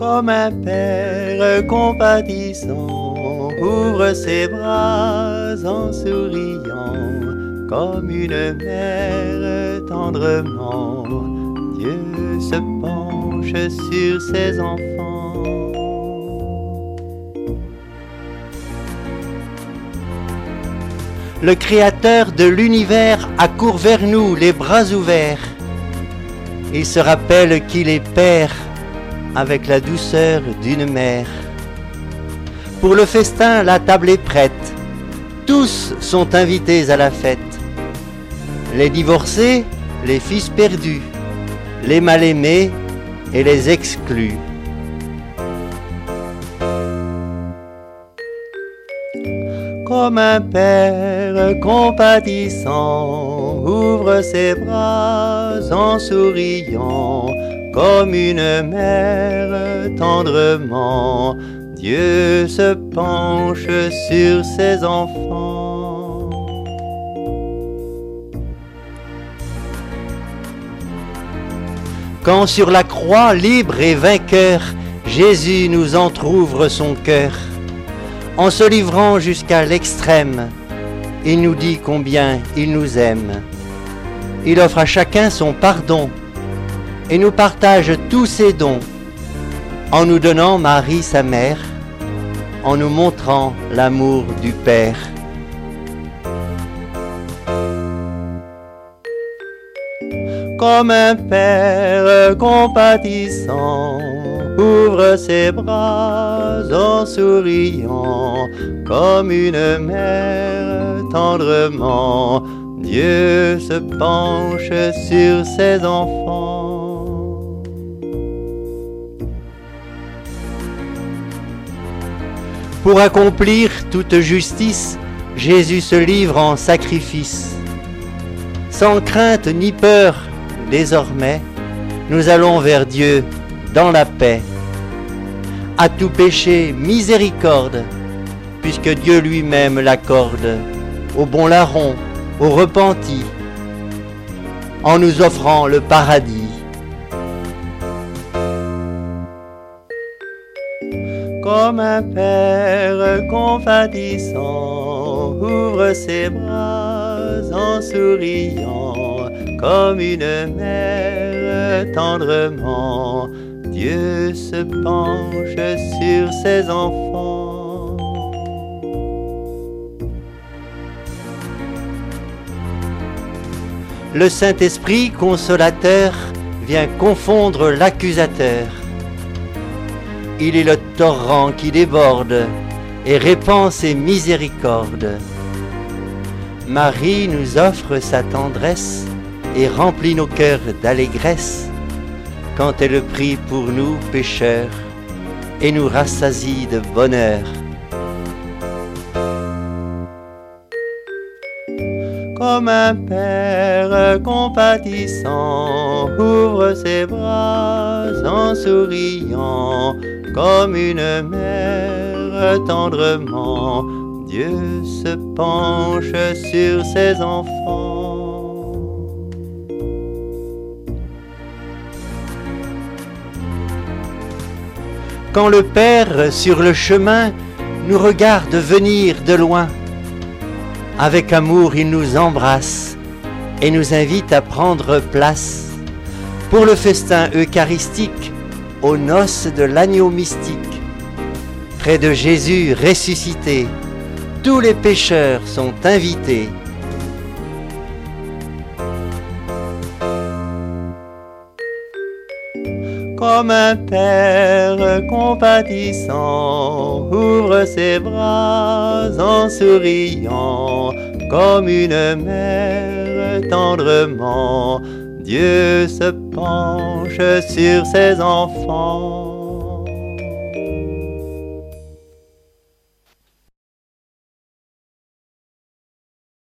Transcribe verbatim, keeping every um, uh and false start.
Comme un père compatissant ouvre ses bras en souriant, comme une mère tendrement, Dieu se penche sur ses enfants. Le Créateur de l'univers accourt vers nous, les bras ouverts. Il se rappelle qu'il est Père, avec la douceur d'une mère. Pour le festin, la table est prête. Tous sont invités à la fête. Les divorcés, les fils perdus, les mal-aimés et les exclus. Comme un père compatissant ouvre ses bras en souriant, comme une mère tendrement, Dieu se penche sur ses enfants. Quand sur la croix, libre et vainqueur, Jésus nous entr'ouvre son cœur, en se livrant jusqu'à l'extrême, il nous dit combien il nous aime. Il offre à chacun son pardon et nous partage tous ses dons, en nous donnant Marie sa mère, en nous montrant l'amour du Père. Comme un père compatissant ouvre ses bras en souriant, comme une mère tendrement, Dieu se penche sur ses enfants. Pour accomplir toute justice, Jésus se livre en sacrifice. Sans crainte ni peur, désormais, nous allons vers Dieu dans la paix. À tout péché, miséricorde, puisque Dieu lui-même l'accorde, au bon larron, au repenti, en nous offrant le paradis. Comme un père compatissant ouvre ses bras en souriant, comme une mère tendrement, Dieu se penche sur ses enfants. Le Saint-Esprit consolateur vient confondre l'accusateur. Il est le torrent qui déborde et répand ses miséricordes. Marie nous offre sa tendresse et remplit nos cœurs d'allégresse quand elle prie pour nous pécheurs et nous rassasie de bonheur. Comme un père compatissant ouvre ses bras en souriant, comme une mère tendrement, Dieu se penche sur ses enfants. Quand le Père sur le chemin nous regarde venir de loin, avec amour il nous embrasse et nous invite à prendre place pour le festin eucharistique aux noces de l'agneau mystique. Près de Jésus ressuscité, tous les pécheurs sont invités. Comme un père compatissant ouvre ses bras en souriant, comme une mère tendrement, Dieu se penche sur ses enfants.